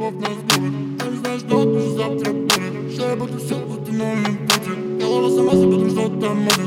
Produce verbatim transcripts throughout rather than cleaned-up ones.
любовь нас губит. Я не знаю, что ты завтра будет. Что я буду все в одиночном пути. Голова сама себе там что-то мутит.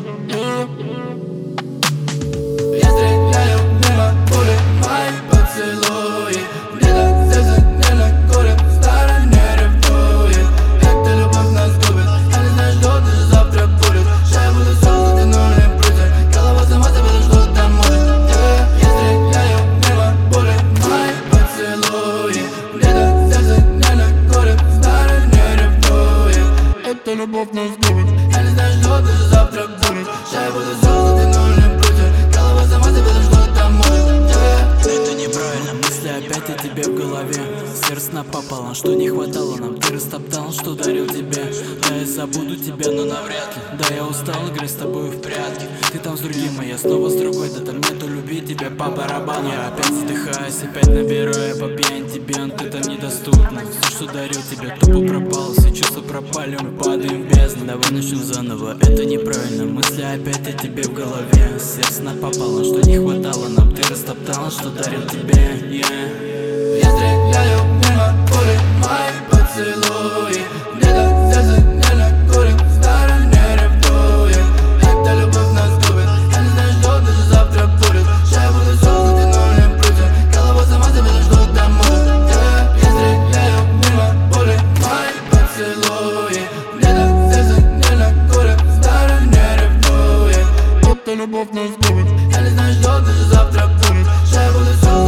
Я стреляю мимо пули, мои поцелуи. Где-то сердце не накурит, в стороне ревнует. Эта любовь нас губит. Я не знаю, что ты завтра будет. Что я буду все в одиночном пути. Голова сама себе там что-то мутит. Я стреляю мимо пули, мои поцелуи. Где-то сердце не накурит, в стороне ревнует. Эта любовь нас губит. Я не знаю, что ты завтра будет. Что я буду все в одиночном пути. Голова сама себе там что-то мутит. Это неправильно, мысли опять о тебе в голове. Сердце напополам, что не хватало нам. Ты растоптал, что дарил тебе. Да, я забуду тебя, но навряд ли. Да, я устал играть с тобой в прятки. Ты там с другим, а я снова с другой. Да там нету любви, тебе по барабану. Я опять задыхаюсь, опять набираю по пьяни тебе, но ты там недоступна. Все, что дарил тебе, тупо пропало. Все чувства пропали, мы падаем в бездну. Давай начнем заново, это неправильно. Мысли опять о тебе в голове. Сердце напополам, что не хватало нам. Ты растоптал, что дарил тебе, yeah. Я стреляю мимо пули, мои поцелуи. Где-то сердце не накурит, в стороне ревнует. Эта любовь нас губит. Я не знаю, что даже завтра будет. Что я буду все в одиночном пути. Голова сама себе там что-то мутит. Я стреляю мимо пули, мои поцелуи. Где-то сердце не накурит, в стороне ревнует. Эта любовь нас губит. Я не знаю, что даже завтра будет. Что я буду все